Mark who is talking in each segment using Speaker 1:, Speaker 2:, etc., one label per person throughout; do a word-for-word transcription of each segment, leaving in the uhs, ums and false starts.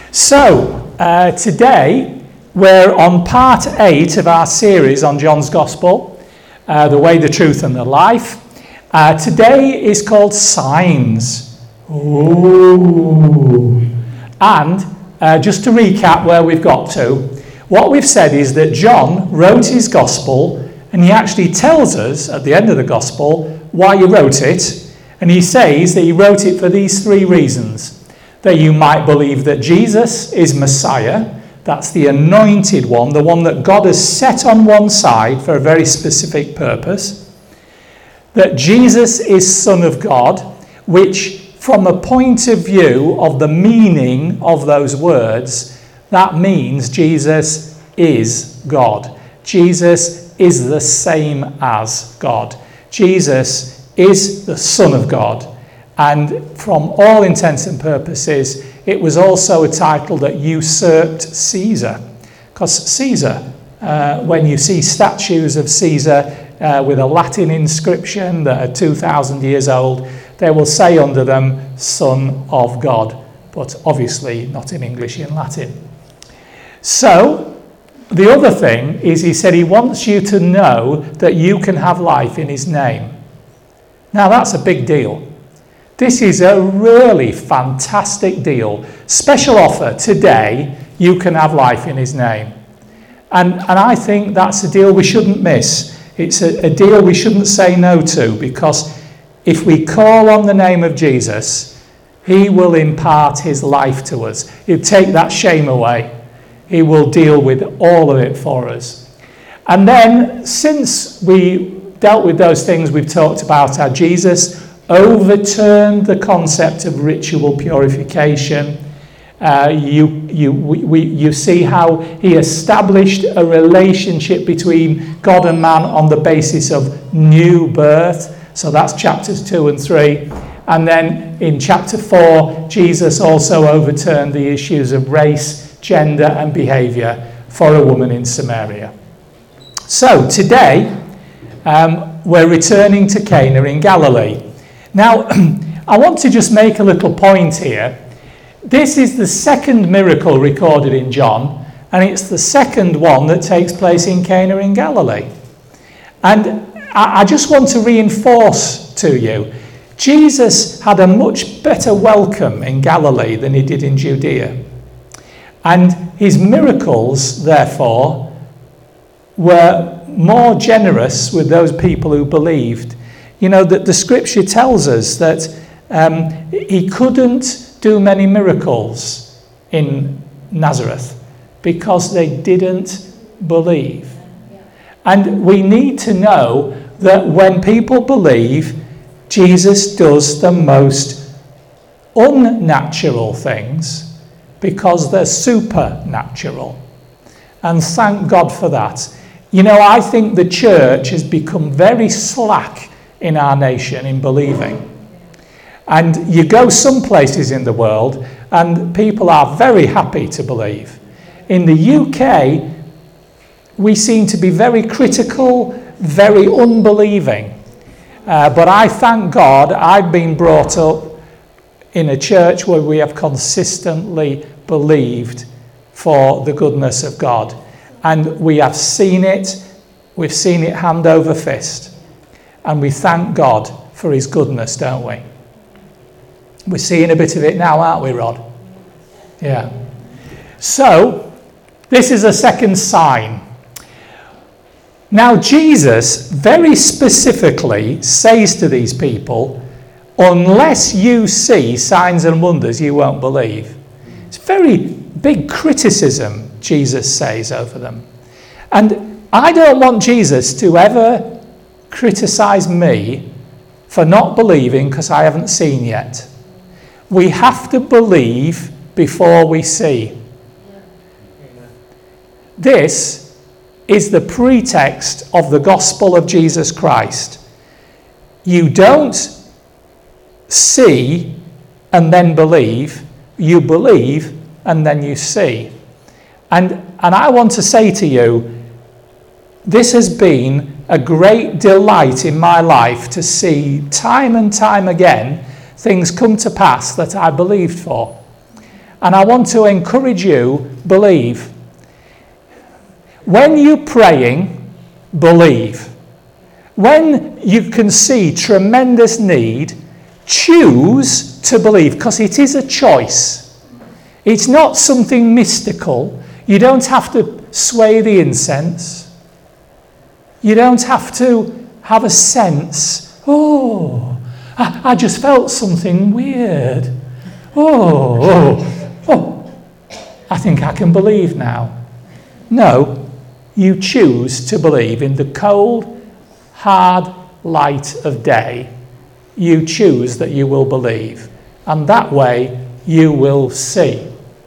Speaker 1: So, uh, today we're on part eight of our series on John's Gospel, uh, The Way, the Truth and the Life. Uh, today is called Signs. Ooh. And uh, just to recap where we've got to, what we've said is that John wrote his Gospel, and he actually tells us at the end of the Gospel why he wrote it. And he says that he wrote it for these three reasons. That you might believe that Jesus is Messiah, that's the anointed one, the one that God has set on one side for a very specific purpose. That Jesus is Son of God, which from a point of view of the meaning of those words, that means Jesus is God. Jesus is the same as God. Jesus is the Son of God. And from all intents and purposes, it was also a title that usurped Caesar. Because Caesar, uh, when you see statues of Caesar uh, with a Latin inscription that are two thousand years old, they will say under them, Son of God. But obviously not in English, in Latin. So, the other thing is he said he wants you to know that you can have life in his name. Now that's a big deal. This is a really fantastic deal. Special offer today, you can have life in his name. And, and I think that's a deal we shouldn't miss. It's a, a deal we shouldn't say no to, because if we call on the name of Jesus, he will impart his life to us. He'll take that shame away. He will deal with all of it for us. And then, since we dealt with those things, we've talked about how Jesus overturned the concept of ritual purification. Uh, you, you, we, we, you see how he established a relationship between God and man on the basis of new birth. So that's chapters two and three. And then in chapter four, Jesus also overturned the issues of race, gender and behaviour for a woman in Samaria. So today, um, we're returning to Cana in Galilee. Now, I want to just make a little point here. This is the second miracle recorded in John, and it's the second one that takes place in Cana in Galilee. And I just want to reinforce to you, Jesus had a much better welcome in Galilee than he did in Judea. And his miracles, therefore, were more generous with those people who believed. You know, that the scripture tells us that um, he couldn't do many miracles in Nazareth because they didn't believe. And we need to know that when people believe, Jesus does the most unnatural things because they're supernatural. And thank God for that. You know, I think the church has become very slack in our nation in believing. And you go some places in the world and people are very happy to believe. In the U K, we seem to be very critical, very unbelieving. Uh, but I thank God I've been brought up in a church where we have consistently believed for the goodness of God. And we have seen it, we've seen it hand over fist. And we thank God for his goodness, don't we? We're seeing a bit of it now, aren't we, Rod? Yeah. So, this is a second sign. Now, Jesus very specifically says to these people, unless you see signs and wonders, you won't believe. It's very big criticism, Jesus says over them. And I don't want Jesus to ever criticize me for not believing because I haven't seen yet. We have to believe before we see. This is the pretext of the gospel of Jesus Christ. You don't see and then believe, you believe and then you see. And, and I want to say to you, this has been a great delight in my life to see time and time again things come to pass that I believed for. And I want to encourage you, believe. When you're praying, believe. When you can see tremendous need, choose to believe, because it is a choice. It's not something mystical. You don't have to sway the incense. You don't have to have a sense, oh, I, I just felt something weird. Oh, oh, oh, I think I can believe now. No, you choose to believe in the cold, hard light of day. You choose that you will believe, and that way you will see.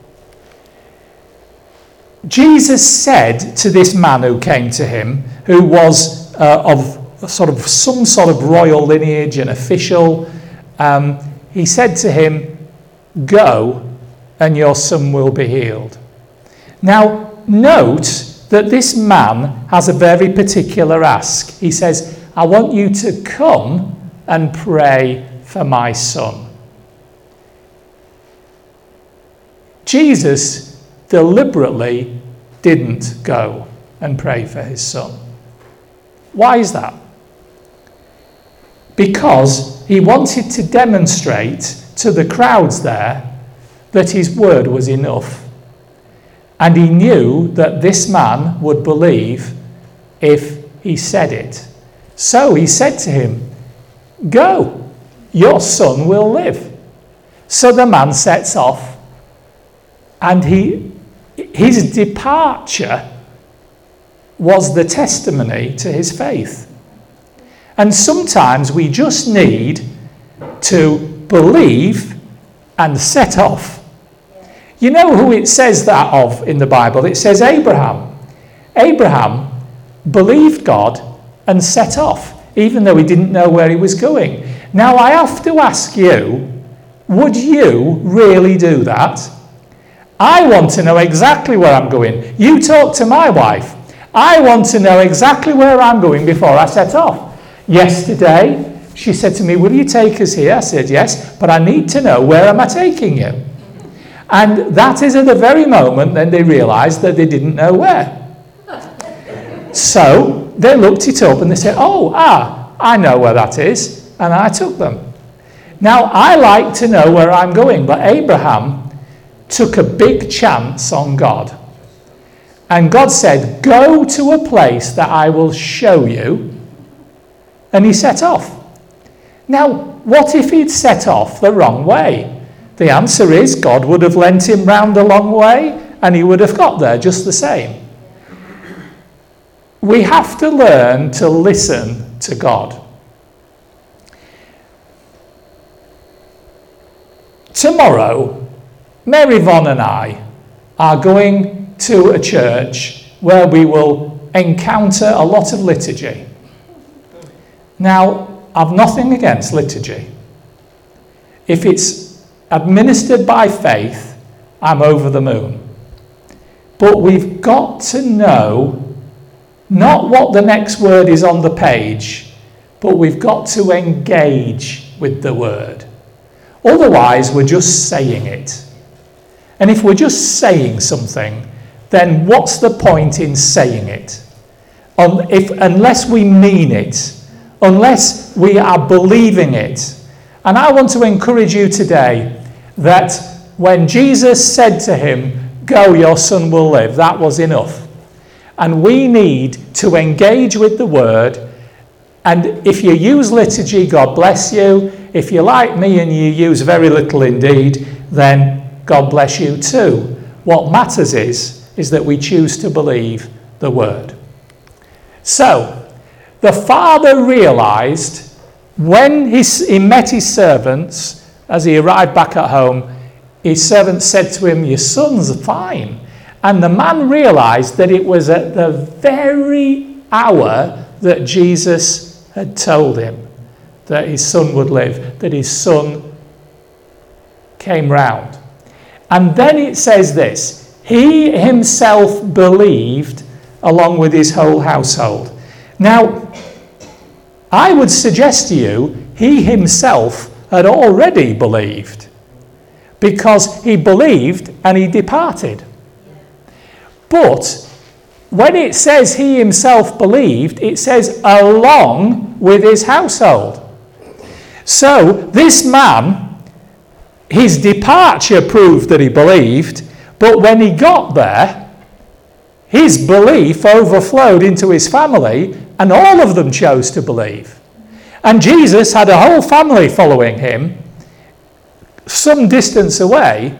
Speaker 1: Jesus said to this man who came to him, who was uh, of sort of some sort of royal lineage, an official, um, he said to him, go and your son will be healed. Now, note that this man has a very particular ask. He says, I want you to come and pray for my son. Jesus deliberately didn't go and pray for his son. Why is that? Because he wanted to demonstrate to the crowds there that his word was enough. And he knew that this man would believe if he said it. So he said to him, go, your son will live. So the man sets off, and he, his departure was the testimony to his faith. And sometimes we just need to believe and set off. You know who it says that of in the Bible? It says Abraham. Abraham believed God and set off, even though he didn't know where he was going. Now I have to ask you, would you really do that? I want to know exactly where I'm going. You talk to my wife. I want to know exactly where I'm going before I set off. Yesterday, she said to me, will you take us here? I said, yes, but I need to know, where am I taking you? And that is at the very moment then they realised that they didn't know where. So they looked it up and they said, oh, ah, I know where that is. And I took them. Now, I like to know where I'm going, but Abraham took a big chance on God. And God said, go to a place that I will show you. And he set off. Now, what if he'd set off the wrong way? The answer is God would have lent him round a long way and he would have got there just the same. We have to learn to listen to God. Tomorrow, Mary Von and I are going to a church where we will encounter a lot of liturgy. Now, I've nothing against liturgy. If it's administered by faith, I'm over the moon. But we've got to know not what the next word is on the page, but we've got to engage with the word. Otherwise, we're just saying it. And if we're just saying something, then what's the point in saying it? Um, if, unless we mean it, unless we are believing it. And I want to encourage you today that when Jesus said to him, go, your son will live, that was enough. And we need to engage with the word. And if you use liturgy, God bless you. If you're like me and you use very little indeed, then God bless you too. What matters is, is that we choose to believe the word. So, the father realised when he, he met his servants, as he arrived back at home, his servants said to him, your son's fine. And the man realised that it was at the very hour that Jesus had told him that his son would live, that his son came round. And then it says this, he himself believed along with his whole household. Now, I would suggest to you, he himself had already believed. because he believed and he departed. But when it says he himself believed, it says along with his household. So this man, his departure proved that he believed, but when he got there, his belief overflowed into his family, and all of them chose to believe. And Jesus had a whole family following him some distance away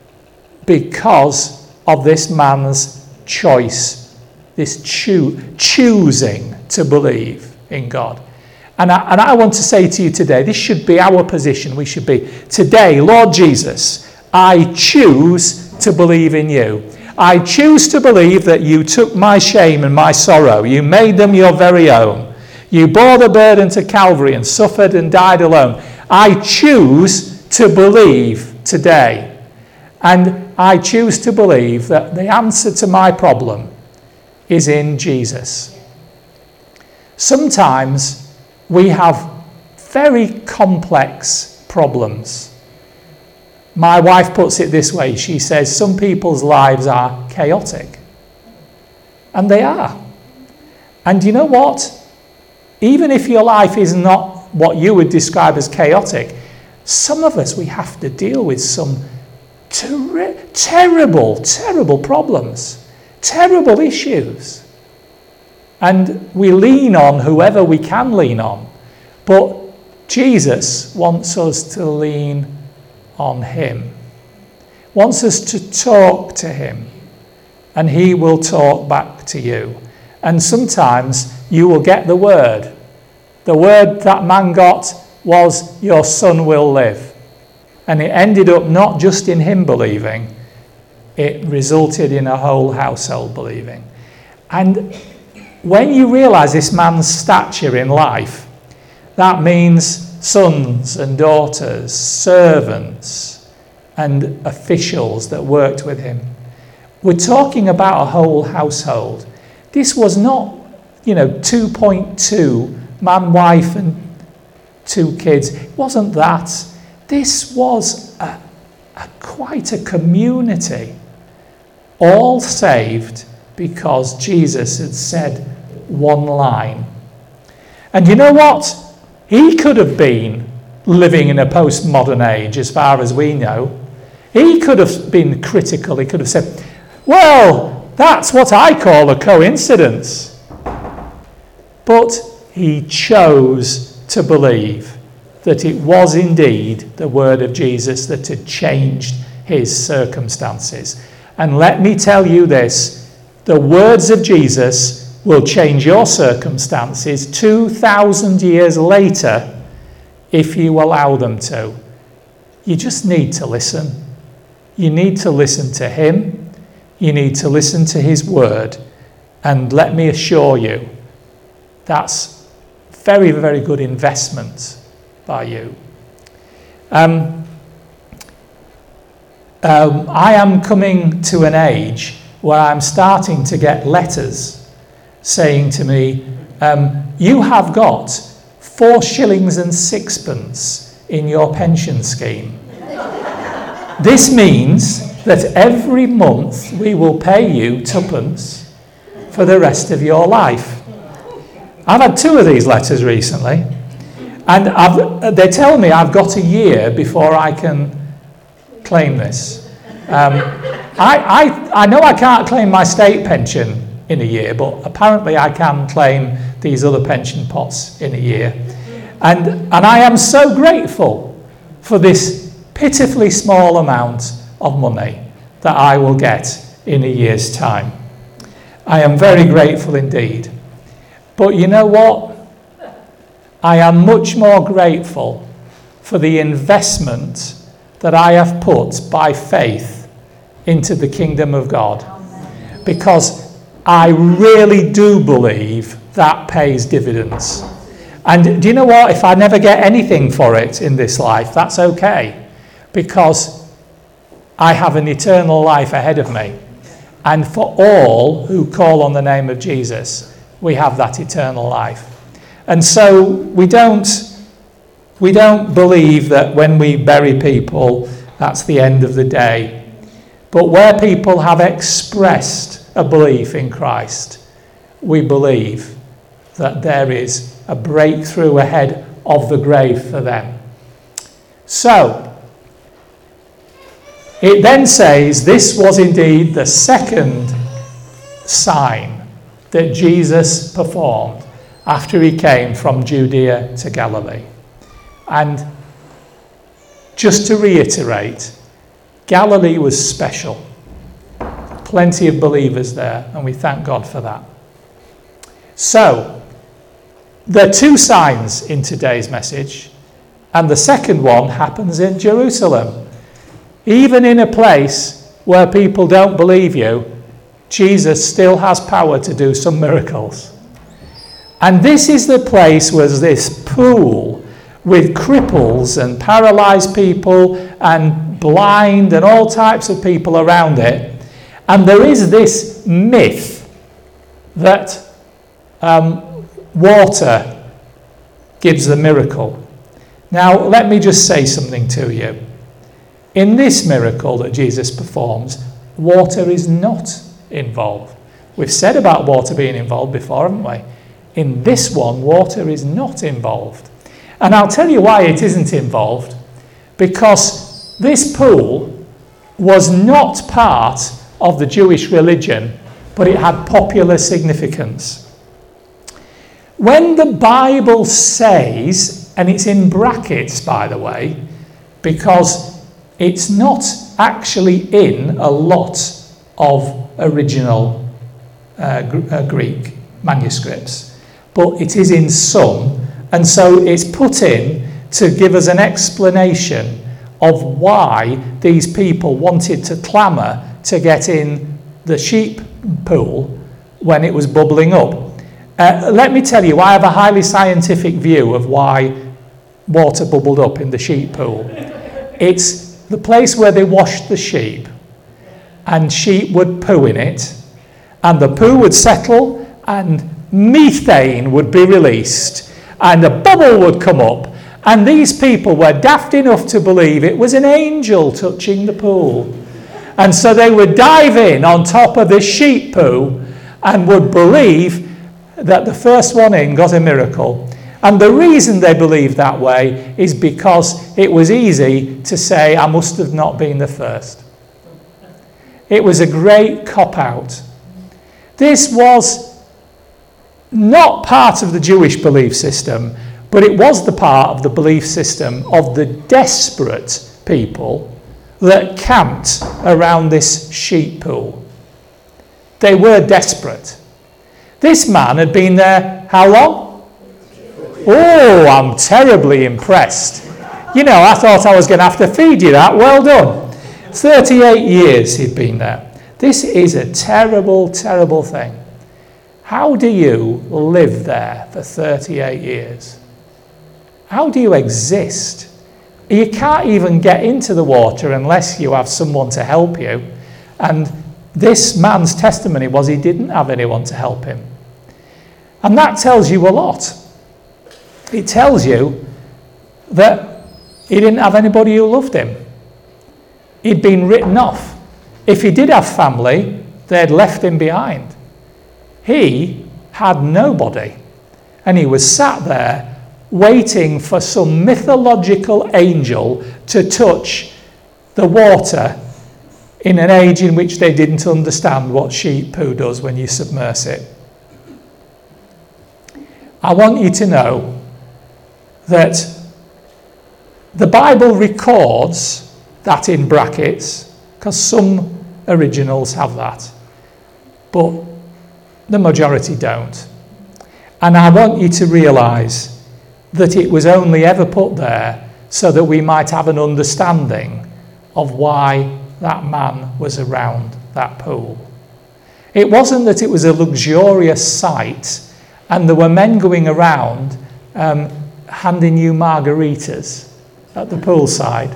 Speaker 1: because of this man's choice, this choo- choosing to believe in God. And I, and I want to say to you today, this should be our position. We should be, today, Lord Jesus, I choose to believe in you. I choose to believe that you took my shame and my sorrow. You made them your very own. You bore the burden to Calvary and suffered and died alone. I choose to believe today. And I choose to believe that the answer to my problem is in Jesus. Sometimes we have very complex problems. My wife puts it this way. She says some people's lives are chaotic. And they are. And you know what? Even if your life is not what you would describe as chaotic, some of us, we have to deal with some ter- terrible, terrible problems, terrible issues. And we lean on whoever we can lean on. But Jesus wants us to lean on him. Wants us to talk to him. And he will talk back to you. And sometimes you will get the word. The word that man got was, your son will live. And it ended up not just in him believing. It resulted in a whole household believing. And when you realise this man's stature in life, that means sons and daughters, servants and officials that worked with him. We're talking about a whole household. This was not, you know, two point two, man, wife and two kids. It wasn't that. This was a, a, quite a community, all saved because Jesus had said one line. And you know what? He could have been living in a postmodern age, as far as we know. He could have been critical. He could have said, well, that's what I call a coincidence. But he chose to believe that it was indeed the word of Jesus that had changed his circumstances. And let me tell you this, the words of Jesus will change your circumstances two thousand years later if you allow them to. You just need to listen. You need to listen to him. You need to listen to his word. And let me assure you, that's very, very good investment by you. Um, um, I am coming to an age where I'm starting to get letters saying to me, um, you have got four shillings and sixpence in your pension scheme. This means that every month we will pay you twopence for the rest of your life. I've had two of these letters recently, and I've, they tell me I've got a year before I can claim this. Um, I, I, I know I can't claim my state pension in a year, but apparently I can claim these other pension pots in a year. And, and I am so grateful for this pitifully small amount of money that I will get in a year's time. I am very grateful indeed. But you know what? I am much more grateful for the investment that I have put by faith into the kingdom of God. Because I really do believe that pays dividends. And do you know what? If I never get anything for it in this life, that's okay. Because I have an eternal life ahead of me. And for all who call on the name of Jesus, we have that eternal life. And so we don't we don't believe that when we bury people That's the end of the day. But where people have expressed a belief in Christ, we believe that there is a breakthrough ahead of the grave for them. So, it then says this was indeed the second sign that Jesus performed after he came from Judea to Galilee. And just to reiterate, Galilee was special. Plenty of believers there, and we thank God for that. So, there are two signs in today's message, and the second one happens in Jerusalem. Even in a place where people don't believe you, Jesus still has power to do some miracles. And this is the place where this pool with cripples and paralyzed people and blind and all types of people around it. And there is this myth that um, water gives the miracle. Now, let me just say something to you. In this miracle that Jesus performs, water is not involved. We've said about water being involved before, haven't we? In this one, water is not involved. And I'll tell you why it isn't involved. Because this pool was not part of the Jewish religion, but it had popular significance. When the Bible says, and it's in brackets, by the way, because it's not actually in a lot of original uh, uh, Greek manuscripts, but it is in some, and so it's put in to give us an explanation of why these people wanted to clamour to get in the sheep pool when it was bubbling up. Uh, let me tell you, I have a highly scientific view of why water bubbled up in the sheep pool. It's the place where they washed the sheep, and sheep would poo in it, and the poo would settle, and methane would be released, and a bubble would come up, and these people were daft enough to believe it was an angel touching the pool. And so they would dive in on top of the sheep poo and would believe that the first one in got a miracle. And the reason they believed that way is because it was easy to say, I must have not been the first. It was a great cop-out. This was not part of the Jewish belief system, but it was the part of the belief system of the desperate people that camped around this sheep pool. They were desperate. This man had been there how long? Oh, I'm terribly impressed. You know, I thought I was going to have to feed you that. Well done. thirty-eight years he'd been there. This is a terrible, terrible thing. How do you live there for thirty-eight years? How do you exist? You can't even get into the water unless you have someone to help you. And this man's testimony was he didn't have anyone to help him. And that tells you a lot. It tells you that he didn't have anybody who loved him. He'd been written off. If he did have family, they'd left him behind. He had nobody. And he was sat there waiting for some mythological angel to touch the water in an age in which they didn't understand what sheep poo does when you submerge it. I want you to know that the Bible records that in brackets, because some originals have that, but the majority don't. And I want you to realise that it was only ever put there so that we might have an understanding of why that man was around that pool. It wasn't that it was a luxurious sight and there were men going around um, handing you margaritas at the poolside.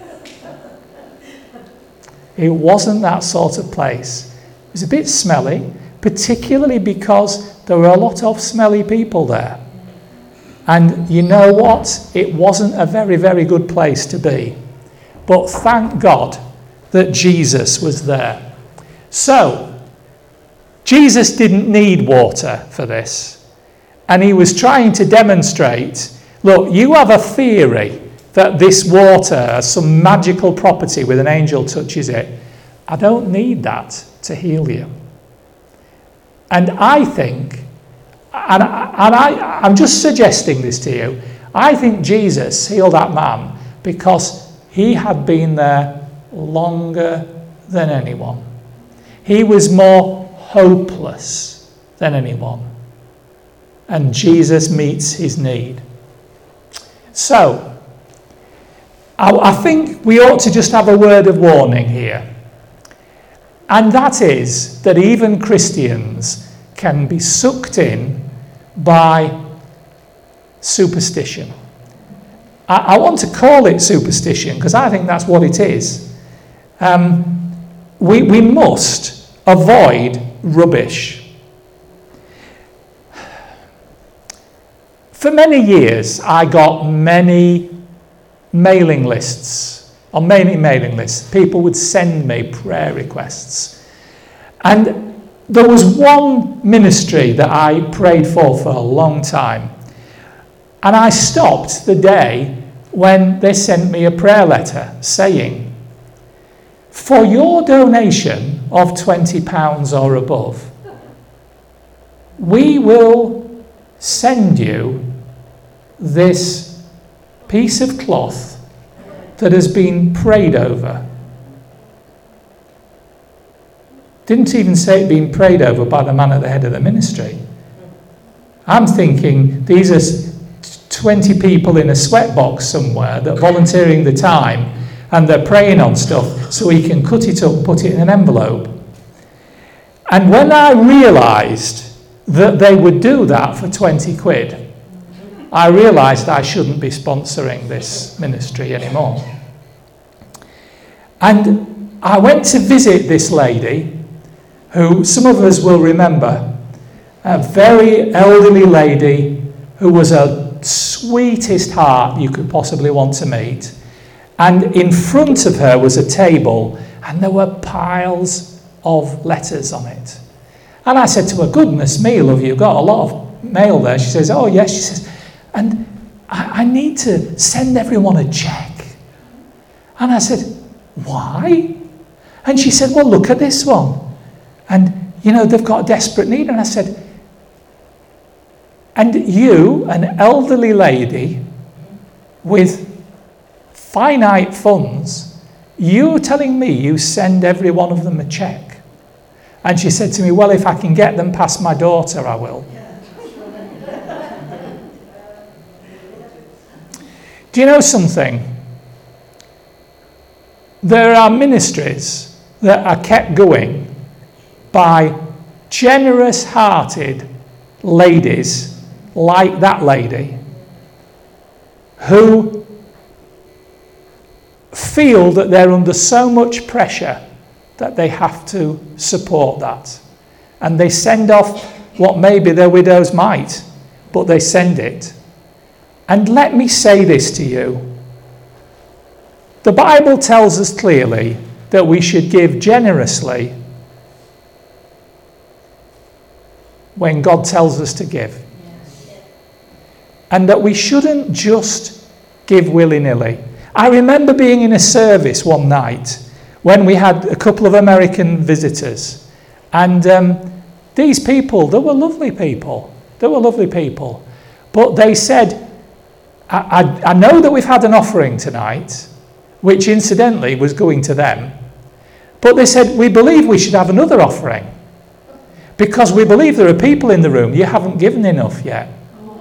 Speaker 1: It wasn't that sort of place. It was a bit smelly, particularly because there were a lot of smelly people there. And you know what? It wasn't a very, very good place to be. but thank God that Jesus was there. So, Jesus didn't need water for this. And he was trying to demonstrate, look, you have a theory that this water has some magical property when an angel touches it. I don't need that to heal you. And I think, and, I, and I, I'm just suggesting this to you, I think Jesus healed that man because he had been there longer than anyone. He was more hopeless than anyone. And Jesus meets his need. So, I, I think we ought to just have a word of warning here. And that is that even Christians can be sucked in by superstition. I, I want to call it superstition because I think that's what it is. Um, we, we must avoid rubbish. For many years, I got many mailing lists. On many mailing lists, people would send me prayer requests. And there was one ministry that I prayed for for a long time. And I stopped the day when they sent me a prayer letter saying, for your donation of twenty pounds or above, we will send you this piece of cloth that has been prayed over. Didn't even say it being prayed over by the man at the head of the ministry. I'm thinking these are twenty people in a sweatbox somewhere that are volunteering the time and they're praying on stuff so he can cut it up and put it in an envelope. And when I realised that they would do that for twenty quid, I realised I shouldn't be sponsoring this ministry anymore. And I went to visit this lady, who some of us will remember, a very elderly lady who was a sweetest heart you could possibly want to meet. And in front of her was a table, and there were piles of letters on it. And I said to her, goodness me, love, you've got a lot of mail there. She says, oh yes, she says, and I, I need to send everyone a cheque. And I said, why? And she said, well, look at this one. And, you know, they've got a desperate need. And I said, and you, an elderly lady with finite funds, you're telling me you send every one of them a cheque? And she said to me, well, if I can get them past my daughter, I will. Do you know something? There are ministries that are kept going by generous-hearted ladies like that lady who feel that they're under so much pressure that they have to support that. And they send off what maybe their widow's mite, but they send it. And let me say this to you. The Bible tells us clearly that we should give generously when God tells us to give. And that we shouldn't just give willy-nilly. I remember being in a service one night when we had a couple of American visitors. And um, these people, they were lovely people. They were lovely people. But they said, I, I, I know that we've had an offering tonight, which incidentally was going to them. But they said, we believe we should have another offering. Because we believe there are people in the room, you haven't given enough yet.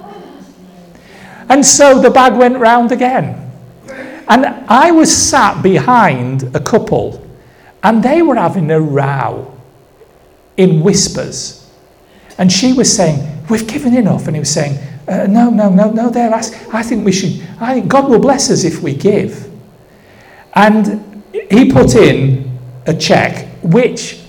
Speaker 1: And so the bag went round again. And I was sat behind a couple, and they were having a row in whispers. And she was saying, we've given enough. And he was saying, uh, no, no, no, no, there. I, I think we should, I think God will bless us if we give. And he put in a cheque, which,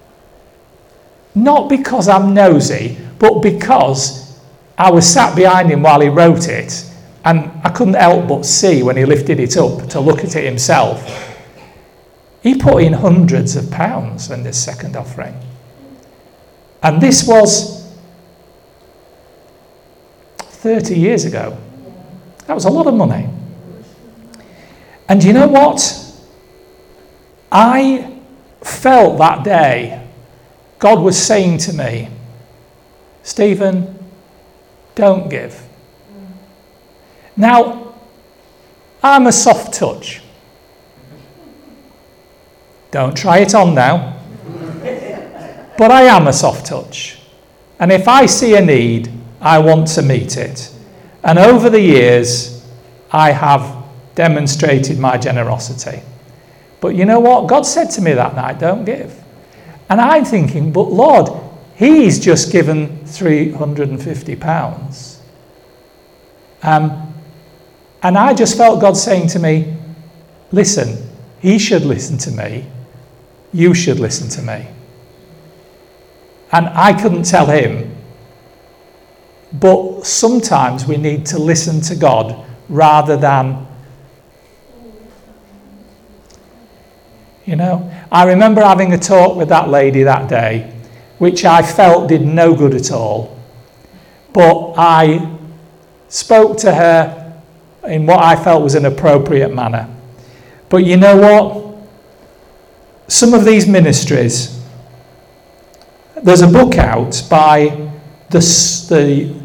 Speaker 1: not because I'm nosy, but because I was sat behind him while he wrote it, And I couldn't help but see when he lifted it up to look at it himself, he put in hundreds of pounds in this second offering. And this was thirty years ago. That was a lot of money. And you know what? I felt that day God was saying to me, Stephen, don't give. Now, I'm a soft touch. Don't try it on now. But I am a soft touch. And if I see a need, I want to meet it. And over the years, I have demonstrated my generosity. But you know what? God said to me that night, don't give. And I'm thinking, but Lord, he's just given three hundred fifty pounds. Um, and I just felt God saying to me, listen, he should listen to me. You should listen to me. And I couldn't tell him. But sometimes we need to listen to God rather than, you know. I remember having a talk with that lady that day, which I felt did no good at all. But I spoke to her in what I felt was an appropriate manner. But you know what? Some of these ministries, there's a book out by the, the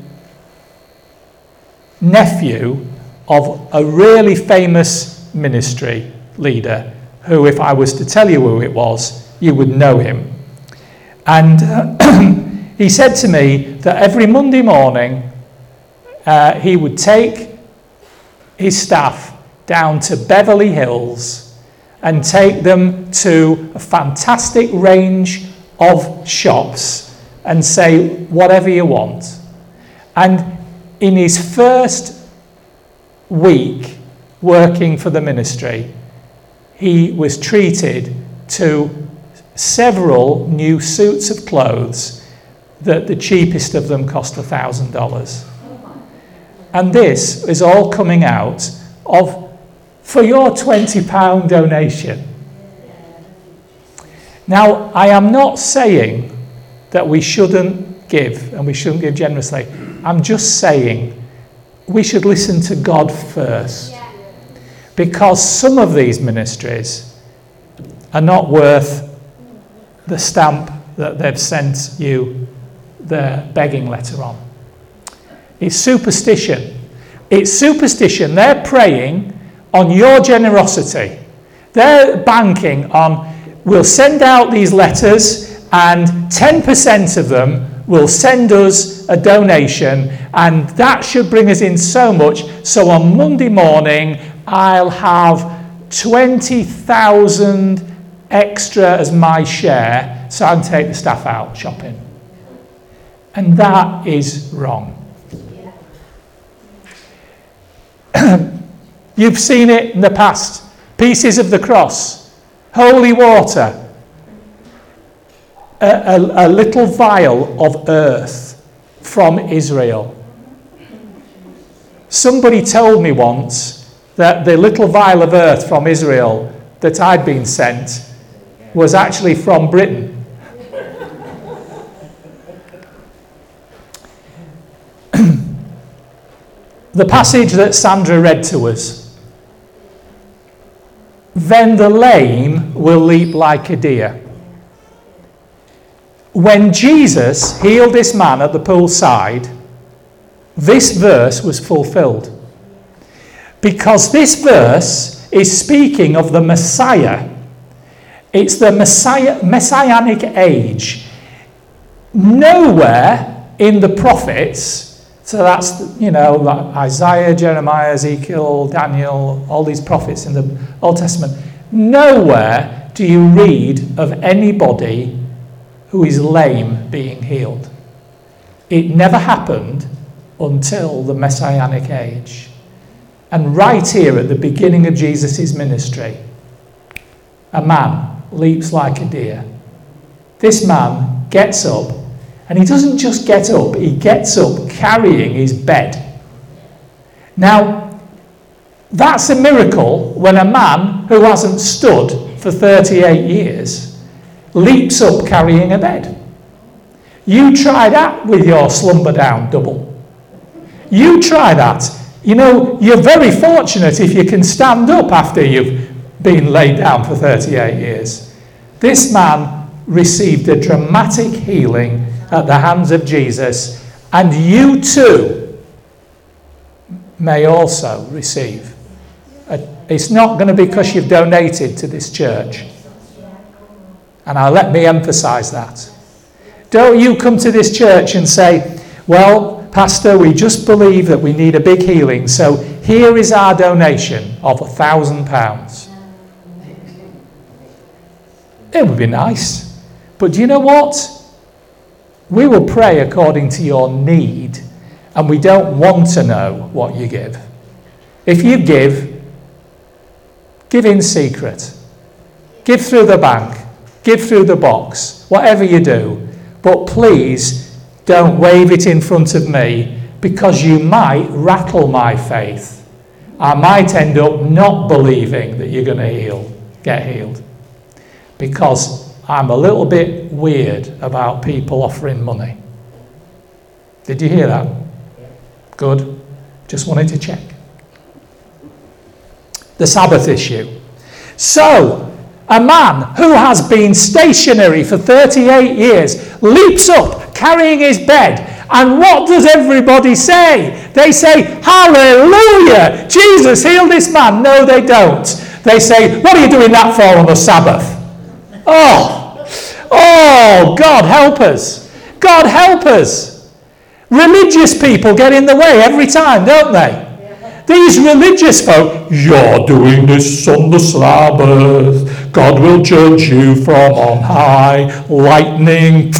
Speaker 1: nephew of a really famous ministry leader who, if I was to tell you who it was, you would know him. And uh, he said to me that every Monday morning uh, he would take his staff down to Beverly Hills and take them to a fantastic range of shops and say, whatever you want. And in his first week working for the ministry, he was treated to several new suits of clothes that the cheapest of them cost one thousand dollars. And this is all coming out of, for your twenty pound donation. Now, I am not saying that we shouldn't give and we shouldn't give generously. I'm just saying we should listen to God first. Because some of these ministries are not worth the stamp that they've sent you their begging letter on. It's superstition. It's superstition. They're preying on your generosity. They're banking on, we'll send out these letters and ten percent of them will send us a donation and that should bring us in so much. So on Monday morning, I'll have twenty thousand extra as my share so I can take the staff out shopping. And that is wrong. You've seen it in the past. Pieces of the cross, holy water, a, a, a little vial of earth from Israel. Somebody told me once that the little vial of earth from Israel that I'd been sent was actually from Britain. The passage that Sandra read to us. Then the lame will leap like a deer. When Jesus healed this man at the poolside, this verse was fulfilled. Because this verse is speaking of the Messiah. It's the Messiah, messianic age. Nowhere in the prophets, so that's, you know, like Isaiah, Jeremiah, Ezekiel, Daniel, all these prophets in the Old Testament, nowhere do you read of anybody who is lame being healed. It never happened until the Messianic age. And right here at the beginning of Jesus' ministry, a man leaps like a deer. This man gets up, and he doesn't just get up, he gets up carrying his bed. Now, that's a miracle when a man who hasn't stood for thirty-eight years leaps up carrying a bed. You try that with your slumber down double. You try that. You know, you're very fortunate if you can stand up after you've been laid down for thirty-eight years. This man received a dramatic healing at the hands of Jesus, and you too may also receive. It's not going to be because you've donated to this church. And I'll let me emphasize that. Don't you come to this church and say, well, Pastor, we just believe that we need a big healing, so here is our donation of a thousand pounds. It would be nice. But do you know what? We will pray according to your need, and we don't want to know what you give. If you give, give in secret. Give through the bank. Give through the box. Whatever you do. But please don't wave it in front of me, because you might rattle my faith. I might end up not believing that you're going to heal, get healed. Because I'm a little bit weird about people offering money. Did you hear that? Good. Just wanted to check. The Sabbath issue. So, a man who has been stationary for thirty-eight years leaps up carrying his bed, and what does everybody say? They say, hallelujah, Jesus healed this man. No, they don't. They say, what are you doing that for on the Sabbath? Oh, oh, God help us. God help us. Religious people get in the way every time, don't they? These religious folk, you're doing this on the Sabbath. God will judge you from on high. Lightning.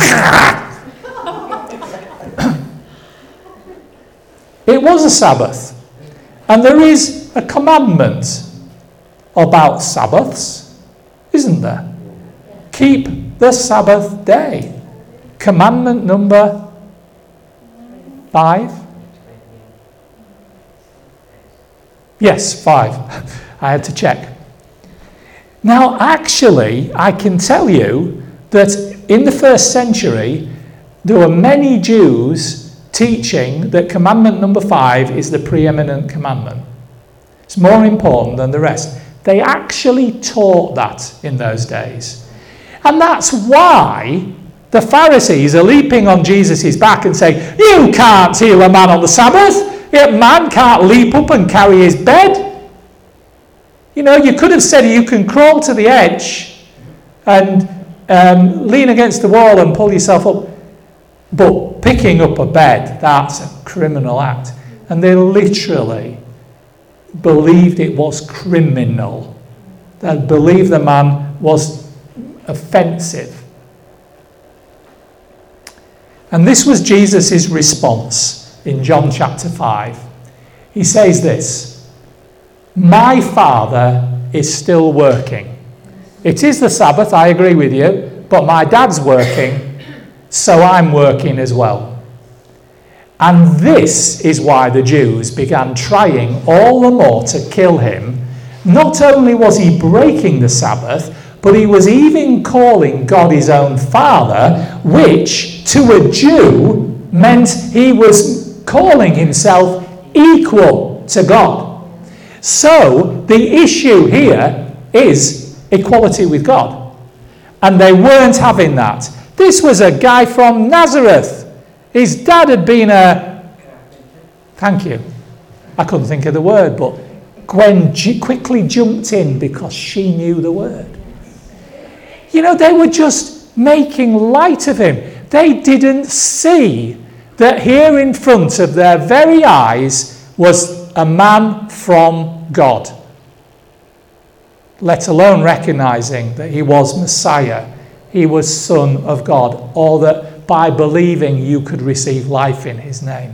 Speaker 1: It was a Sabbath. And there is a commandment about Sabbaths, isn't there? Keep the Sabbath day. Commandment number five. Yes, five. I had to check. Now, actually, I can tell you that in the first century, there were many Jews teaching that commandment number five is the preeminent commandment. It's more important than the rest. They actually taught that in those days. And that's why the Pharisees are leaping on Jesus' back and saying, you can't heal a man on the Sabbath. A man can't leap up and carry his bed. You know, you could have said you can crawl to the edge and um, lean against the wall and pull yourself up. But picking up a bed, that's a criminal act. And they literally believed it was criminal. They believed the man was offensive. And this was Jesus' response in John chapter five. He says this, my Father is still working. It is the Sabbath, I agree with you, but my dad's working, so I'm working as well. And this is why the Jews began trying all the more to kill him. Not only was he breaking the Sabbath, but he was even calling God his own Father, which to a Jew meant he was calling himself equal to God. So the issue here is equality with God. And they weren't having that. This was a guy from Nazareth. His dad had been a... Thank you. I couldn't think of the word, but Gwen j- quickly jumped in because she knew the word. You know, they were just making light of him. They didn't see that here in front of their very eyes was a man from God, let alone recognizing that he was Messiah, he was Son of God, or that by believing you could receive life in his name.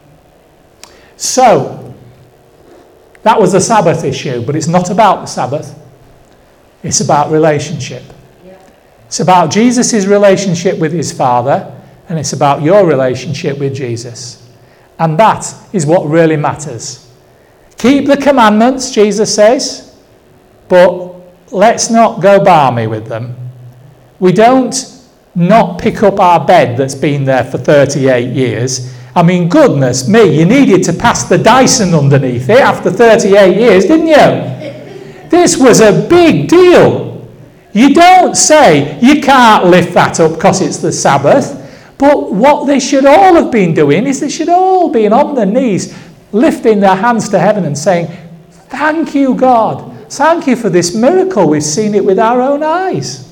Speaker 1: So, that was the Sabbath issue, but it's not about the Sabbath. It's about relationship. It's about Jesus' relationship with his Father, and it's about your relationship with Jesus. And that is what really matters. Keep the commandments, Jesus says, but let's not go balmy with them. We don't not pick up our bed that's been there for thirty-eight years. I mean, goodness me, you needed to pass the Dyson underneath it after thirty-eight years, didn't you? This was a big deal. You don't say you can't lift that up because it's the Sabbath. But what they should all have been doing is they should all be on their knees, lifting their hands to heaven and saying, thank you, God. Thank you for this miracle. We've seen it with our own eyes.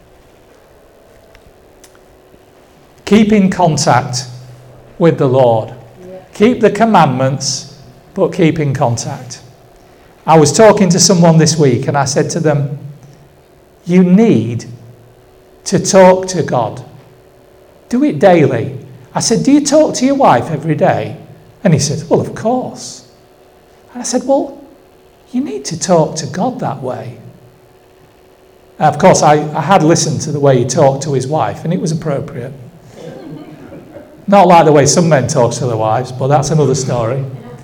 Speaker 1: Keep in contact with the Lord. Keep the commandments, but keep in contact. I was talking to someone this week and I said to them, you need to talk to God. Do it daily. I said, do you talk to your wife every day? And he said, well, of course. And I said, well, you need to talk to God that way. And of course, I, I had listened to the way he talked to his wife, and it was appropriate. Not like the way some men talk to their wives, but that's another story.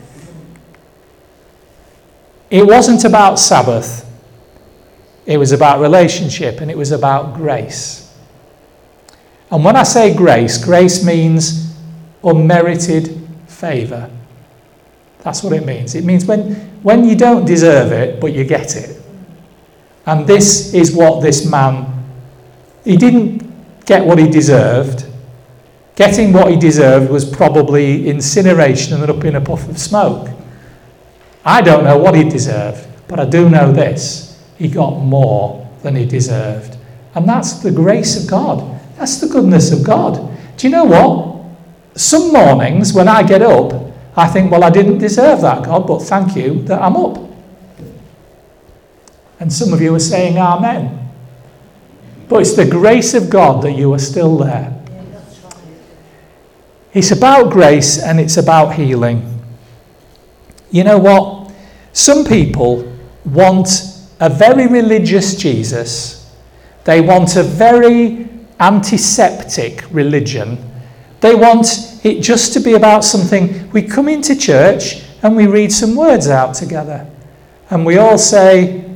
Speaker 1: It wasn't about Sabbath. It was about relationship, and it was about grace. And when I say grace, grace means unmerited favour. That's what it means. It means when, when you don't deserve it, but you get it. And this is what this man, he didn't get what he deserved. Getting what he deserved was probably incineration and up in a puff of smoke. I don't know what he deserved, but I do know this. He got more than he deserved. And that's the grace of God. That's the goodness of God. Do you know what? Some mornings when I get up, I think, well, I didn't deserve that, God, but thank you that I'm up. And some of you are saying amen. But it's the grace of God that you are still there. It's about grace and it's about healing. You know what? Some people want a very religious Jesus. They want a very antiseptic religion. They want it just to be about something. We come into church and we read some words out together. And we all say,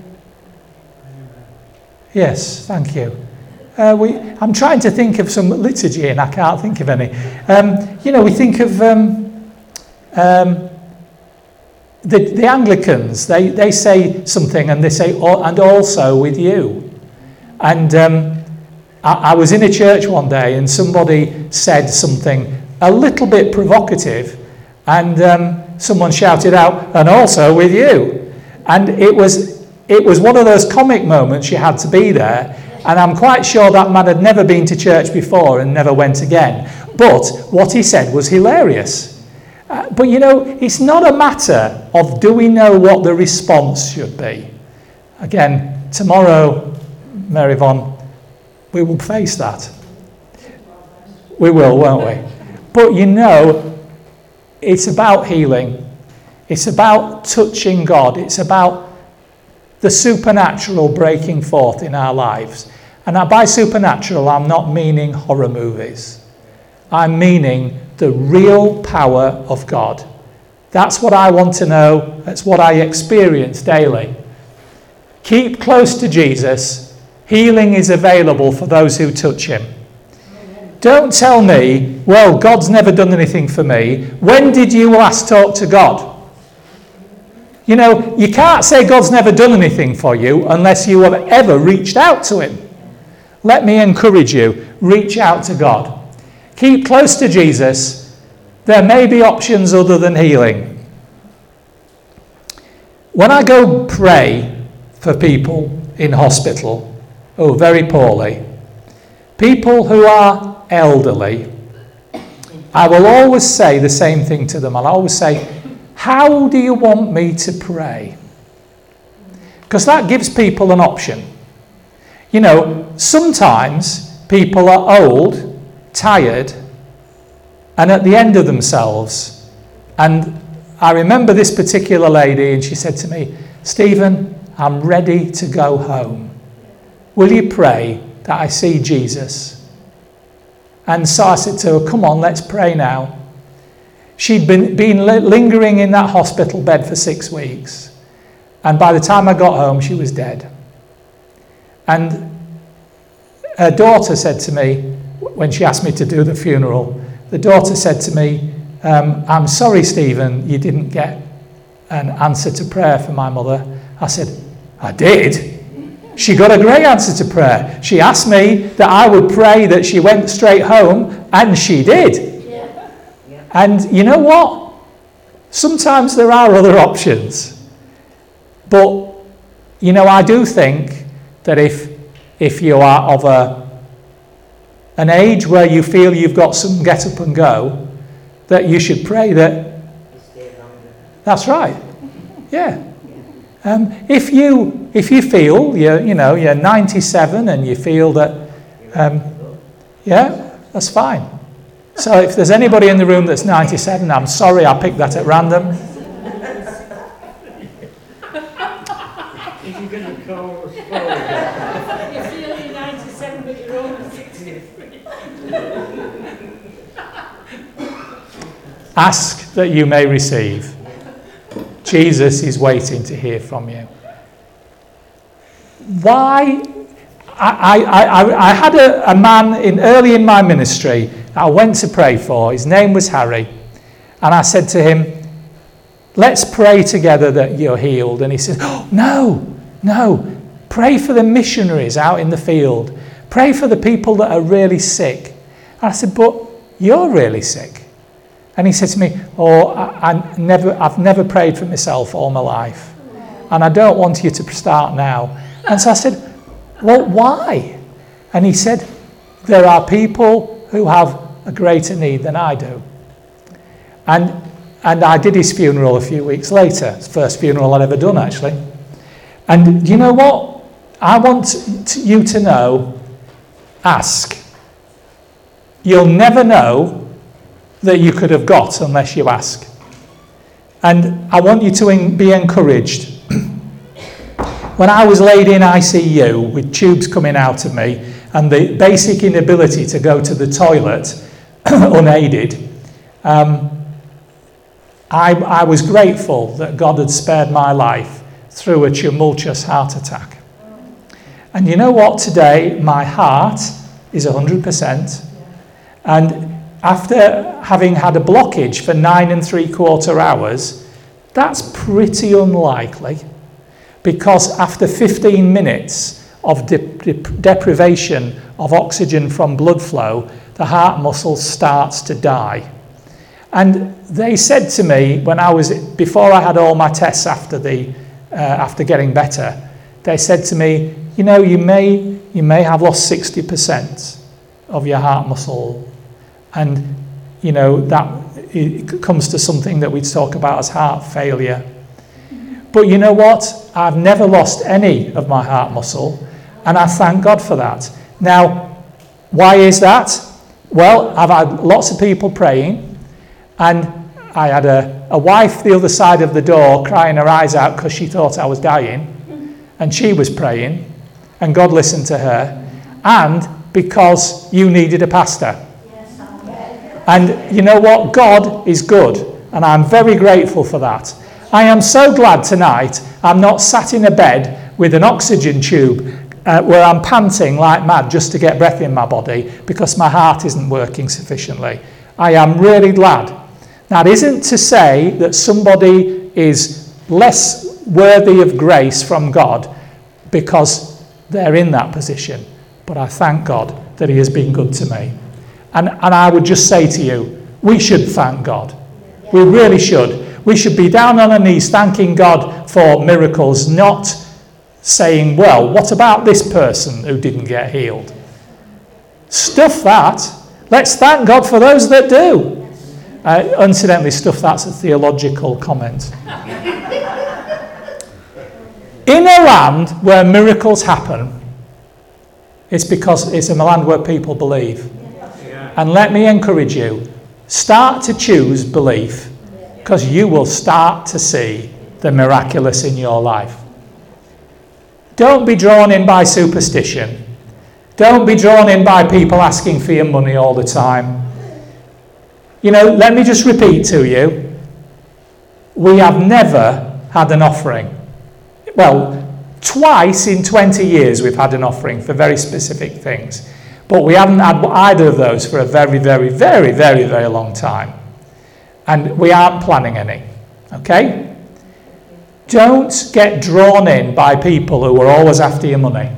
Speaker 1: yes, thank you. Uh, we, I'm trying to think of some liturgy and I can't think of any. Um, you know, we think of um, um, the, the Anglicans. They, they say something and they say, oh, and also with you. And um, I, I was in a church one day and somebody said something a little bit provocative and um, someone shouted out, and also with you. And it was, it was one of those comic moments you had to be there. And I'm quite sure that man had never been to church before and never went again. But what he said was hilarious. Uh, but you know, it's not a matter of do we know what the response should be. Again, tomorrow, Mary Von, we will face that. We will, won't we? But you know, it's about healing. It's about touching God. It's about the supernatural breaking forth in our lives. And by supernatural, I'm not meaning horror movies. I'm meaning the real power of God. That's what I want to know. That's what I experience daily. Keep close to Jesus. Healing is available for those who touch him. Don't tell me, well, God's never done anything for me. When did you last talk to God? You know, you can't say God's never done anything for you unless you have ever reached out to him. Let me encourage you, reach out to God. Keep close to Jesus. There may be options other than healing. When I go pray for people in hospital who are very poorly, people who are elderly, I will always say the same thing to them. I'll always say, how do you want me to pray? Because that gives people an option. You know, sometimes people are old, tired, and at the end of themselves. And I remember this particular lady, and she said to me, Stephen, I'm ready to go home. Will you pray that I see Jesus? And so I said to her, come on, let's pray now. She'd been, been lingering in that hospital bed for six weeks. And by the time I got home, she was dead. And her daughter said to me, when she asked me to do the funeral, the daughter said to me, um, I'm sorry, Stephen, you didn't get an answer to prayer for my mother. I said, I did. She got a great answer to prayer. She asked me that I would pray that she went straight home, and she did. Yeah. Yeah. And you know what? Sometimes there are other options. But, you know, I do think that if if you are of a an age where you feel you've got some get up and go, that you should pray that. That's right. Yeah. Um, if you if you feel you're you know you're ninety-seven and you feel that, um, yeah, that's fine. So if there's anybody in the room that's ninety-seven, I'm sorry I picked that at random.
Speaker 2: If you're going to call us you feel you're ninety-seven but you're only sixty-three.
Speaker 1: Ask that you may receive. Jesus is waiting to hear from you. Why? I, I, I, I had a, a man in early in my ministry that I went to pray for. His name was Harry. And I said to him, let's pray together that you're healed. And he said, oh, no, no. Pray for the missionaries out in the field. Pray for the people that are really sick. And I said, but you're really sick. And he said to me, oh, I, I never, I've never prayed for myself all my life. And I don't want you to start now. And so I said, well, why? And he said, there are people who have a greater need than I do. And and I did his funeral a few weeks later. It's the first funeral I'd ever done, actually. And you know what? I want you to know, ask. You'll never know that you could have got unless you ask. And I want you to be encouraged. When I was laid in I C U with tubes coming out of me and the basic inability to go to the toilet unaided, um, I, I was grateful that God had spared my life through a tumultuous heart attack. And you know what? Today, my heart is one hundred percent. And after having had a blockage for nine and three quarter hours, that's pretty unlikely, because after fifteen minutes of de- de- deprivation of oxygen from blood flow, the heart muscle starts to die. And they said to me when I was before I had all my tests after the uh, after getting better, they said to me, you know, you may you may have lost sixty percent of your heart muscle. And, you know, that it comes to something that we talk about as heart failure. But you know what? I've never lost any of my heart muscle, and I thank God for that. Now, why is that? Well, I've had lots of people praying, and I had a, a wife the other side of the door crying her eyes out because she thought I was dying, and she was praying, and God listened to her, and because you needed a pastor. And you know what? God is good, and I'm very grateful for that. I am so glad tonight I'm not sat in a bed with an oxygen tube uh, where I'm panting like mad just to get breath in my body because my heart isn't working sufficiently. I am really glad. Now, it isn't to say that somebody is less worthy of grace from God because they're in that position, but I thank God that He has been good to me. And, and I would just say to you, we should thank God. We really should. We should be down on our knees thanking God for miracles, not saying, well, what about this person who didn't get healed? Stuff that. Let's thank God for those that do. Uh, incidentally, stuff that's a theological comment. In a land where miracles happen, it's because it's a land where people believe. And let me encourage you, start to choose belief, because you will start to see the miraculous in your life. Don't be drawn in by superstition. Don't be drawn in by people asking for your money all the time. You know, let me just repeat to you, we have never had an offering. Well, twice in twenty years we've had an offering for very specific things. But we haven't had either of those for a very, very, very, very, very long time. And we aren't planning any. Okay? Don't get drawn in by people who are always after your money.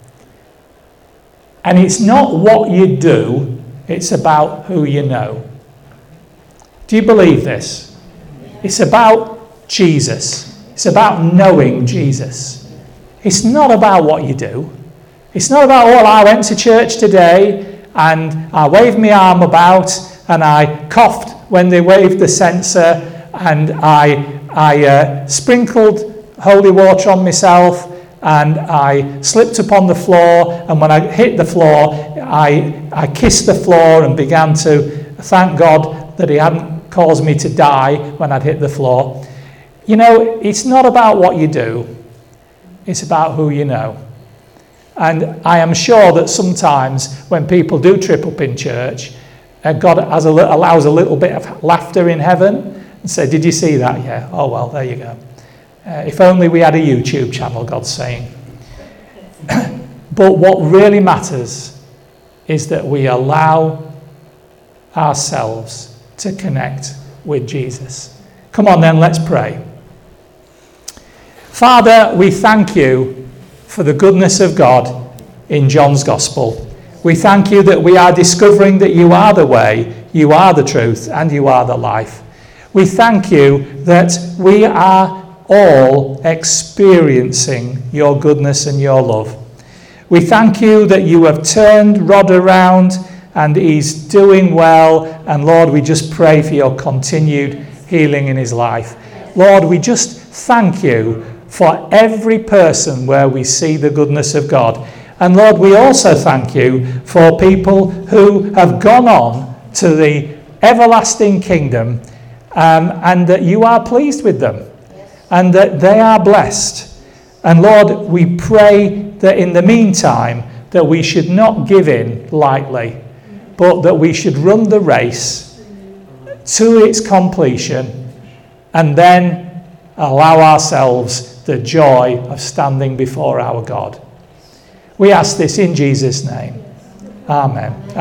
Speaker 1: And it's not what you do, it's about who you know. Do you believe this? It's about Jesus. It's about knowing Jesus. It's not about what you do. It's not about, well, I went to church today and I waved my arm about and I coughed when they waved the censer and I, I uh, sprinkled holy water on myself and I slipped upon the floor, and when I hit the floor, I, I kissed the floor and began to thank God that he hadn't caused me to die when I'd hit the floor. You know, it's not about what you do. It's about who you know. And I am sure that sometimes when people do trip up in church, uh, God has a, allows a little bit of laughter in heaven and say, did you see that? Yeah. Oh, well, there you go. Uh, if only we had a YouTube channel, God's saying. But what really matters is that we allow ourselves to connect with Jesus. Come on then, let's pray. Father, we thank you for the goodness of God in John's Gospel. We thank you that we are discovering that you are the way, you are the truth, and you are the life. We thank you that we are all experiencing your goodness and your love. We thank you that you have turned Rod around and he's doing well. And Lord, we just pray for your continued healing in his life. Lord, we just thank you for every person where we see the goodness of God. And Lord, we also thank you for people who have gone on to the everlasting kingdom, um, and that you are pleased with them, and that they are blessed. And Lord, we pray that in the meantime, that we should not give in lightly, but that we should run the race to its completion, and then allow ourselves the joy of standing before our God. We ask this in Jesus' name. Amen.